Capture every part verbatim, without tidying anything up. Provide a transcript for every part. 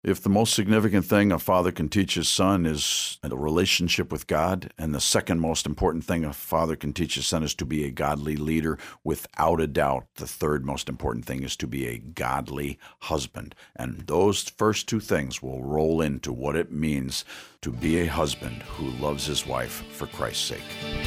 If the most significant thing a father can teach his son is a relationship with God, and the second most important thing a father can teach his son is to be a godly leader, without a doubt, the third most important thing is to be a godly husband. And those first two things will roll into what it means to be a husband who loves his wife for Christ's sake.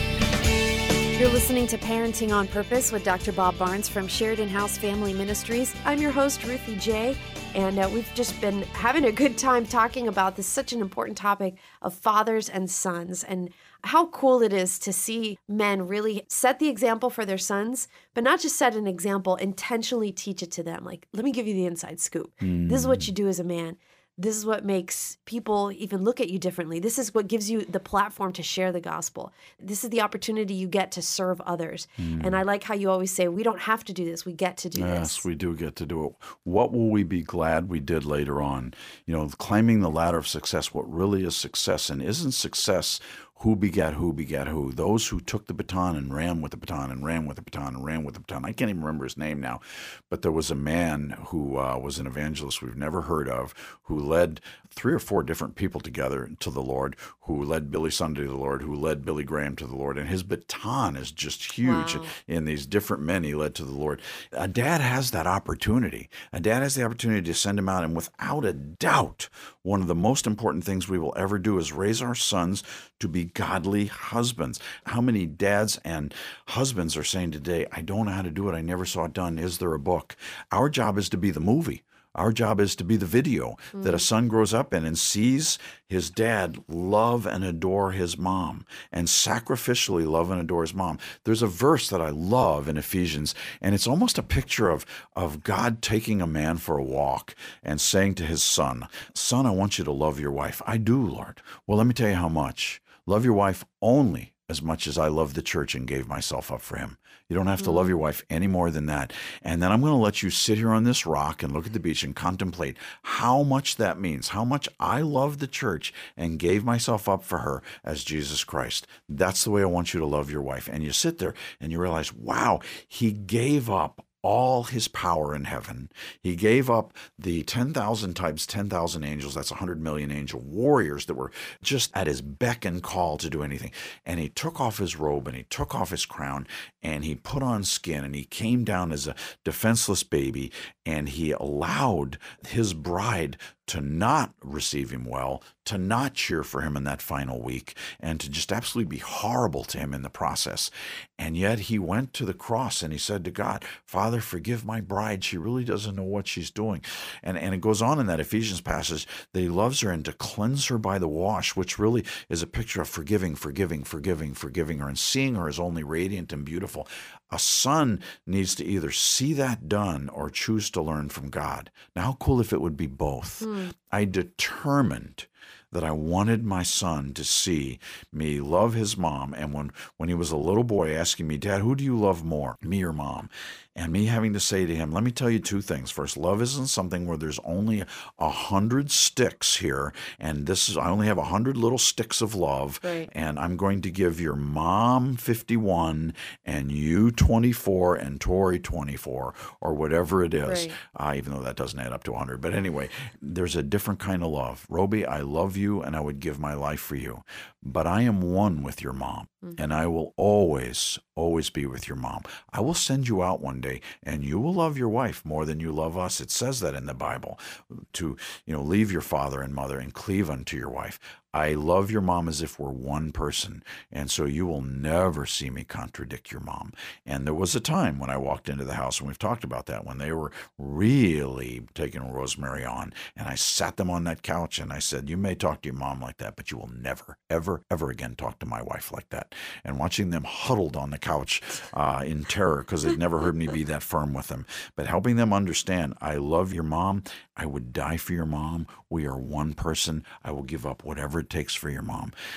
You're listening to Parenting on Purpose with Doctor Bob Barnes from Sheridan House Family Ministries. I'm your host, Ruthie J., and uh, we've just been having a good time talking about this, such an important topic of fathers and sons, and how cool it is to see men really set the example for their sons, but not just set an example, intentionally teach it to them. Like, let me give you the inside scoop. Mm. This is what you do as a man. This is what makes people even look at you differently. This is what gives you the platform to share the gospel. This is the opportunity you get to serve others. Mm. And I like how you always say, we don't have to do this. We get to do yes, this. Yes, we do get to do it. What will we be glad we did later on? You know, climbing the ladder of success, what really is success? And isn't success who begat who begat who? Those who took the baton and ran with the baton and ran with the baton and ran with the baton. I can't even remember his name now, but there was a man who uh, was an evangelist we've never heard of, who led three or four different people together to the Lord, who led Billy Sunday to the Lord, who led Billy Graham to the Lord. And his baton is just huge. Wow. In these different men he led to the Lord. A dad has that opportunity. A dad has the opportunity to send him out. And without a doubt, one of the most important things we will ever do is raise our sons to be godly husbands. How many dads and husbands are saying today, I don't know how to do it. I never saw it done. Is there a book? Our job is to be the movie. Our job is to be the video mm. that a son grows up in and sees his dad love and adore his mom and sacrificially love and adore his mom. There's a verse that I love in Ephesians, and it's almost a picture of, of God taking a man for a walk and saying to his son, son, I want you to love your wife. I do, Lord. Well, let me tell you how much. Love your wife only as much as I love the church and gave myself up for him. You don't have to love your wife any more than that. And then I'm going to let you sit here on this rock and look at the beach and contemplate how much that means, how much I love the church and gave myself up for her as Jesus Christ. That's the way I want you to love your wife. And you sit there and you realize, wow, he gave up all his power in heaven. He gave up the ten thousand times ten thousand angels, that's one hundred million angel warriors that were just at his beck and call to do anything. And he took off his robe and he took off his crown and he put on skin and he came down as a defenseless baby and he allowed his bride to not receive him well, to not cheer for him in that final week, and to just absolutely be horrible to him in the process. And yet he went to the cross and he said to God, Father, forgive my bride. She really doesn't know what she's doing. And, and it goes on in that Ephesians passage that he loves her and to cleanse her by the wash, which really is a picture of forgiving, forgiving, forgiving, forgiving her, and seeing her as only radiant and beautiful. A son needs to either see that done or choose to learn from God. Now, how cool if it would be both? Mm. I determined that I wanted my son to see me love his mom. And when, when he was a little boy asking me, Dad, who do you love more, me or mom? And me having to say to him, let me tell you two things. First, love isn't something where there's only a hundred sticks here. And this is, I only have a hundred little sticks of love. Right. And I'm going to give your mom fifty-one and you twenty-four and Tori twenty-four or whatever it is. Right. Uh, even though that doesn't add up to a hundred. But anyway, there's a different kind of love. Roby, I love you and I would give my life for you. But I am one with your mom. Mm-hmm. And I will always, always be with your mom. I will send you out one day and you will love your wife more than you love us. It says that in the Bible, to, you know, leave your father and mother and cleave unto your wife. I love your mom as if we're one person, and so you will never see me contradict your mom. And there was a time when I walked into the house, and we've talked about that, when they were really taking Rosemary on, and I sat them on that couch, and I said, you may talk to your mom like that, but you will never, ever, ever again talk to my wife like that. And watching them huddled on the couch uh, in terror, because they'd never heard me be that firm with them, but helping them understand, I love your mom, I would die for your mom, we are one person, I will give up whatever it takes for your mom.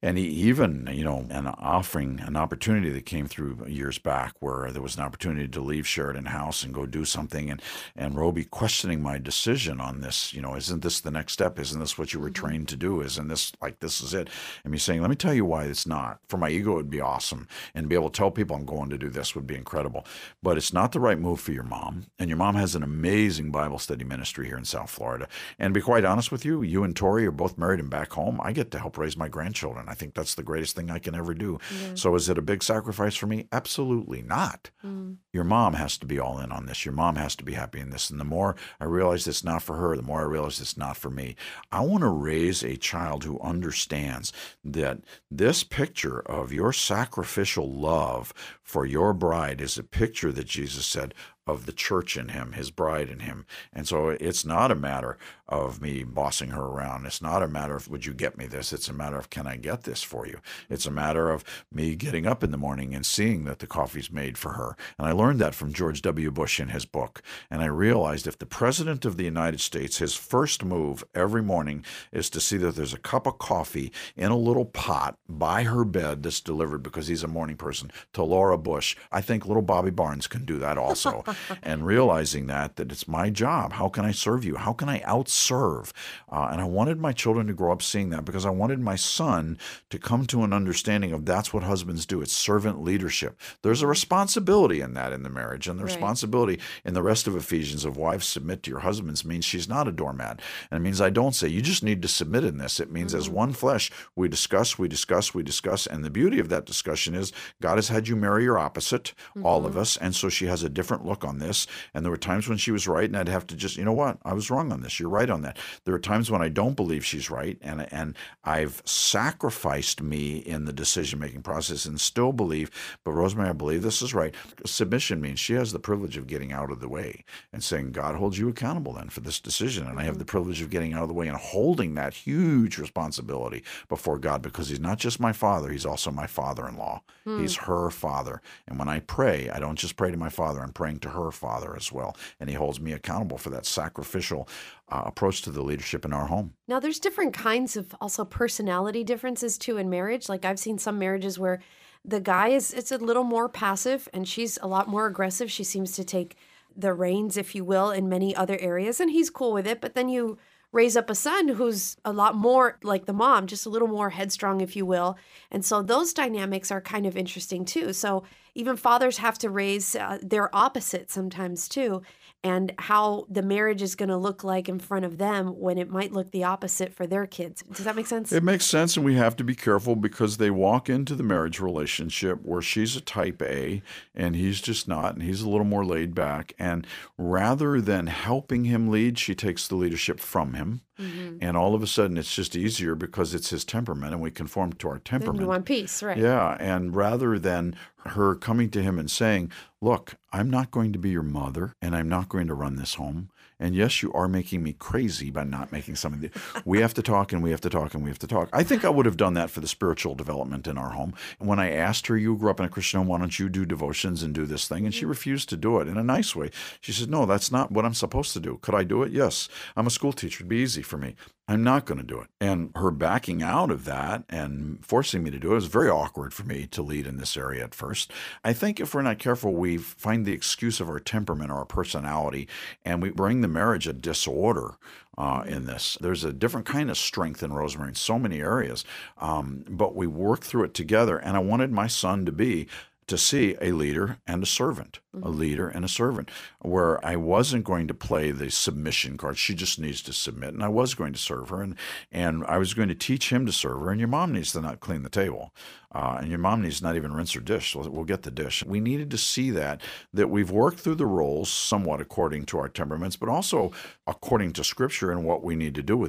And he even, you know, an offering, an opportunity that came through years back where there was an opportunity to leave Sheridan House and go do something. And, and Roby questioning my decision on this, you know, isn't this the next step? Isn't this what you were Mm-hmm. trained to do? Isn't this like, this is it? And me saying, let me tell you why it's not. For my ego, it would be awesome. And be able to tell people I'm going to do this would be incredible. But it's not the right move for your mom. And your mom has an amazing Bible study ministry here in South Florida. And to be quite honest with you, you and Tori are both married and back home. I get to help raise my grandchildren. I think that's the greatest thing I can ever do. Yeah. So is it a big sacrifice for me? Absolutely not. Mm. Your mom has to be all in on this. Your mom has to be happy in this. And the more I realize it's not for her, the more I realize it's not for me. I want to raise a child who understands that this picture of your sacrificial love for your bride is a picture that Jesus said of the church in him, his bride in him. And so it's not a matter of me bossing her around. It's not a matter of, would you get me this? It's a matter of, can I get this for you? It's a matter of me getting up in the morning and seeing that the coffee's made for her. And I learned that from George W. Bush in his book. And I realized if the President of the United States, his first move every morning is to see that there's a cup of coffee in a little pot by her bed that's delivered because he's a morning person to Laura Bush, I think little Bobby Barnes can do that also. And realizing that, that it's my job. How can I serve you? How can I outserve? Uh, and I wanted my children to grow up seeing that because I wanted my son to come to an understanding of that's what husbands do. It's servant leadership. There's a responsibility in that in the marriage. And the Right. responsibility in the rest of Ephesians of wives submit to your husbands means she's not a doormat. And it means I don't say, you just need to submit in this. It means Mm-hmm. as one flesh, we discuss, we discuss, we discuss. And the beauty of that discussion is God has had you marry your opposite, Mm-hmm. all of us. And so she has a different look on this. And there were times when she was right, and I'd have to just, you know what, I was wrong on this. You're right on that. There are times when I don't believe she's right, and and I've sacrificed me in the decision-making process and still believe, but Rosemary, I believe this is right. Submission means she has the privilege of getting out of the way and saying, God holds you accountable then for this decision. And I have the privilege of getting out of the way and holding that huge responsibility before God because he's not just my father, he's also my father-in-law. Hmm. He's her father. And when I pray, I don't just pray to my father, I'm praying to her father as well. And he holds me accountable for that sacrificial uh, approach to the leadership in our home. Now, there's different kinds of also personality differences too in marriage. Like I've seen some marriages where the guy is it's a little more passive and she's a lot more aggressive. She seems to take the reins, if you will, in many other areas, and he's cool with it. But then you raise up a son who's a lot more like the mom, just a little more headstrong, if you will. And so those dynamics are kind of interesting too. So even fathers have to raise uh, their opposite sometimes too, and how the marriage is going to look like in front of them when it might look the opposite for their kids. Does that make sense? It makes sense, and we have to be careful because they walk into the marriage relationship where she's a type A and he's just not, and he's a little more laid back. And rather than helping him lead, she takes the leadership from him. Mm-hmm. And all of a sudden, it's just easier because it's his temperament, and we conform to our temperament. You want peace, right? Yeah, and rather than her coming to him and saying, look, I'm not going to be your mother, and I'm not going to run this home. And yes, you are making me crazy by not making some of the. We have to talk and we have to talk and we have to talk. I think I would have done that for the spiritual development in our home. When I asked her, you grew up in a Christian home, why don't you do devotions and do this thing? And she refused to do it in a nice way. She said, no, that's not what I'm supposed to do. Could I do it? Yes. I'm a school teacher. It'd be easy for me. I'm not going to do it. And her backing out of that and forcing me to do it was very awkward for me to lead in this area at first. I think if we're not careful, we find the excuse of our temperament or our personality, and we bring the marriage a disorder uh, in this. There's a different kind of strength in Rosemary in so many areas, um, but we work through it together. And I wanted my son to be to see a leader and a servant, a leader and a servant, where I wasn't going to play the submission card. She just needs to submit, and I was going to serve her, and and I was going to teach him to serve her, and your mom needs to not clean the table, uh, and your mom needs to not even rinse her dish. We'll, we'll get the dish. We needed to see that, that we've worked through the roles somewhat according to our temperaments, but also according to Scripture and what we need to do with each other. If we're not careful, he will have no clue how to do marriage.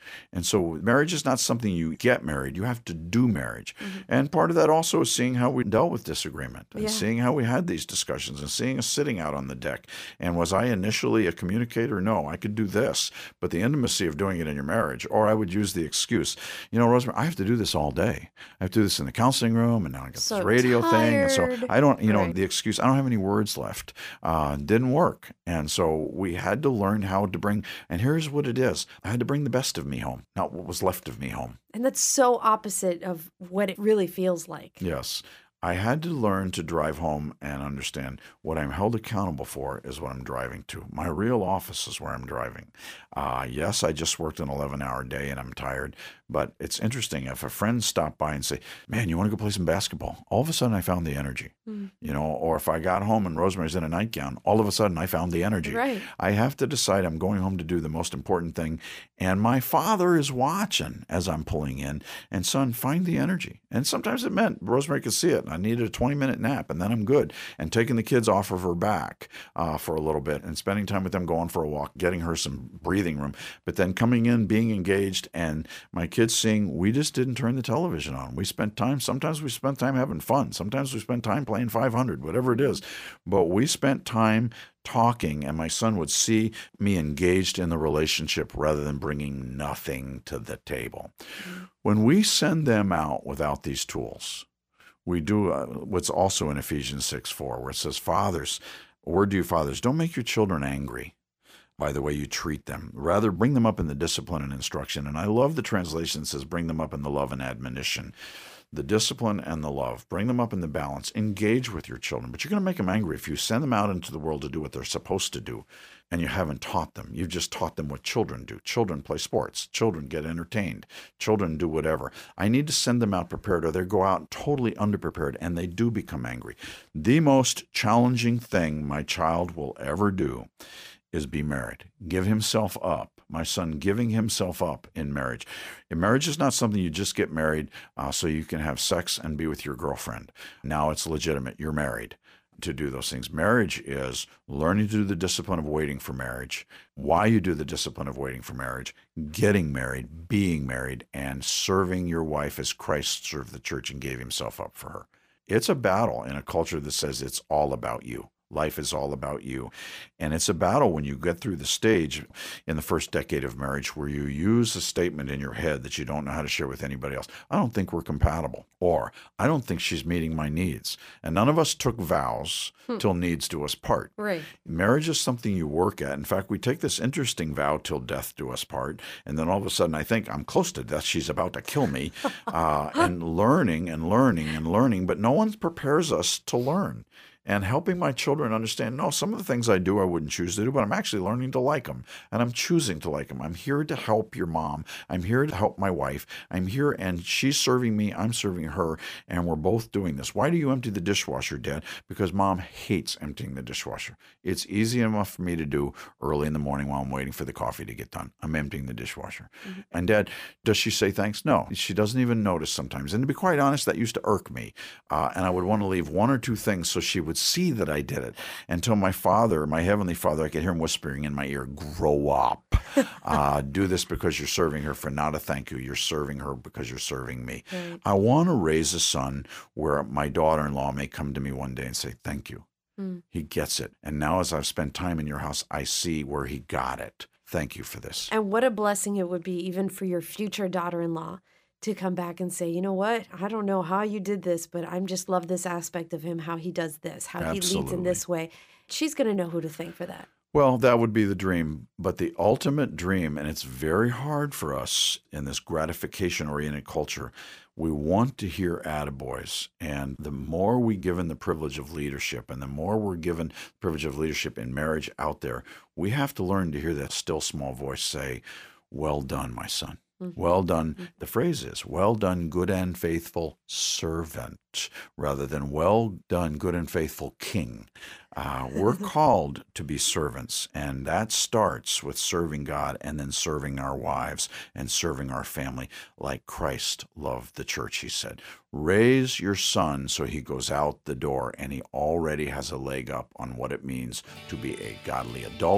And so marriage is not something you get married. You have to do marriage. Mm-hmm. And part of that also is seeing how we dealt with disagreement and Yeah. seeing how we had these discussions and seeing us sitting out on the deck. And was I initially a communicator? No, I could do this. But the intimacy of doing it in your marriage, or I would use the excuse, you know, Rosemary, I have to do this all day. I have to do this in the counseling room, and now I got So this radio thing. And so tired. I don't, you know, Right. the excuse, I don't have any words left. Uh, didn't work. And so we had to learn how to bring, and here's what it is. I had to bring the best of me home, not what was left of me home. And that's so opposite of what it really feels like. Yes. I had to learn to drive home and understand what I'm held accountable for is what I'm driving to. My real office is where I'm driving. Uh, yes, I just worked an eleven-hour day and I'm tired, but it's interesting. If a friend stopped by and say, man, you want to go play some basketball? All of a sudden I found the energy, Mm. you know, or if I got home and Rosemary's in a nightgown, all of a sudden I found the energy. Right. I have to decide I'm going home to do the most important thing. And my father is watching as I'm pulling in. And son, find the energy. And sometimes it meant Rosemary could see it. I needed a twenty-minute nap, and then I'm good. And taking the kids off of her back uh, for a little bit and spending time with them, going for a walk, getting her some breathing room. But then coming in, being engaged, and my kids seeing we just didn't turn the television on. We spent time, sometimes we spent time having fun. Sometimes we spent time playing five hundred, whatever it is. But we spent time talking, and my son would see me engaged in the relationship rather than bringing nothing to the table. Mm-hmm. When we send them out without these tools, we do uh, what's also in Ephesians six four, where it says, fathers, word to you fathers, don't make your children angry by the way you treat them. Rather, bring them up in the discipline and instruction. And I love the translation that says, bring them up in the love and admonition. The discipline and the love. Bring them up in the balance. Engage with your children. But you're going to make them angry if you send them out into the world to do what they're supposed to do and you haven't taught them. You've just taught them what children do. Children play sports. Children get entertained. Children do whatever. I need to send them out prepared, or they go out totally underprepared and they do become angry. The most challenging thing my child will ever do is be married. Give himself up. My son giving himself up in marriage. And marriage is not something you just get married uh, so you can have sex and be with your girlfriend. Now it's legitimate. You're married to do those things. Marriage is learning to do the discipline of waiting for marriage, why you do the discipline of waiting for marriage, getting married, being married, and serving your wife as Christ served the church and gave himself up for her. It's a battle in a culture that says it's all about you. Life is all about you. And it's a battle when you get through the stage in the first decade of marriage where you use a statement in your head that you don't know how to share with anybody else. I don't think we're compatible. Or I don't think she's meeting my needs. And none of us took vows hmm. till needs do us part. Right. Marriage is something you work at. In fact, we take this interesting vow till death do us part. And then all of a sudden I think I'm close to death. She's about to kill me. uh, and learning and learning and learning. But no one prepares us to learn. And helping my children understand, no, some of the things I do I wouldn't choose to do, but I'm actually learning to like them. And I'm choosing to like them. I'm here to help your mom. I'm here to help my wife. I'm here and she's serving me. I'm serving her. And we're both doing this. Why do you empty the dishwasher, Dad? Because Mom hates emptying the dishwasher. It's easy enough for me to do early in the morning while I'm waiting for the coffee to get done. I'm emptying the dishwasher. Mm-hmm. And Dad, does she say thanks? No. She doesn't even notice sometimes. And to be quite honest, that used to irk me. Uh, and I would want to leave one or two things so she would see that I did it, until my father, my heavenly Father, I could hear him whispering in my ear, grow up. Uh, do this because you're serving her for not a thank you. You're serving her because you're serving me. Right. I want to raise a son where my daughter-in-law may come to me one day and say, thank you. Mm. He gets it. And now as I've spent time in your house, I see where he got it. Thank you for this. And what a blessing it would be even for your future daughter-in-law to come back and say, you know what, I don't know how you did this, but I just love this aspect of him, how he does this, how Absolutely. He leads in this way. She's going to know who to thank for that. Well, that would be the dream. But the ultimate dream, and it's very hard for us in this gratification-oriented culture, we want to hear attaboys. And the more we given the privilege of leadership and the more we're given the privilege of leadership in marriage out there, we have to learn to hear that still small voice say, well done, my son. Mm-hmm. Well done. Mm-hmm. The phrase is, well done, good and faithful servant, rather than well done, good and faithful king. Uh, we're called to be servants, and that starts with serving God and then serving our wives and serving our family like Christ loved the church, he said. Raise your son so he goes out the door and he already has a leg up on what it means to be a godly adult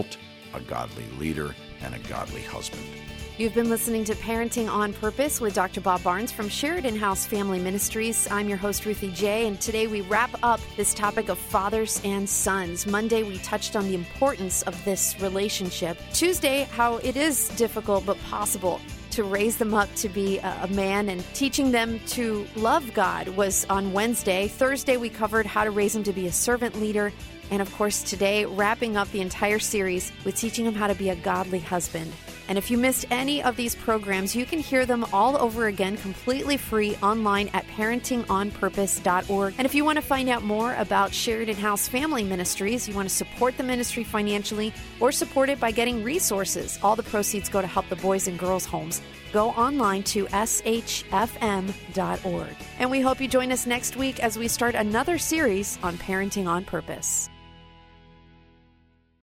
a godly leader, and a godly husband. You've been listening to Parenting on Purpose with Doctor Bob Barnes from Sheridan House Family Ministries. I'm your host, Ruthie J., and today we wrap up this topic of fathers and sons. Monday, we touched on the importance of this relationship. Tuesday, how it is difficult but possible to raise them up to be a man, and teaching them to love God was on Wednesday. Thursday, we covered how to raise them to be a servant leader. And of course, today, wrapping up the entire series with teaching them how to be a godly husband. And if you missed any of these programs, you can hear them all over again completely free online at parenting on purpose dot org. And if you want to find out more about Sheridan House Family Ministries, you want to support the ministry financially or support it by getting resources, all the proceeds go to help the boys and girls homes. Go online to s h f m dot org. And we hope you join us next week as we start another series on Parenting on Purpose.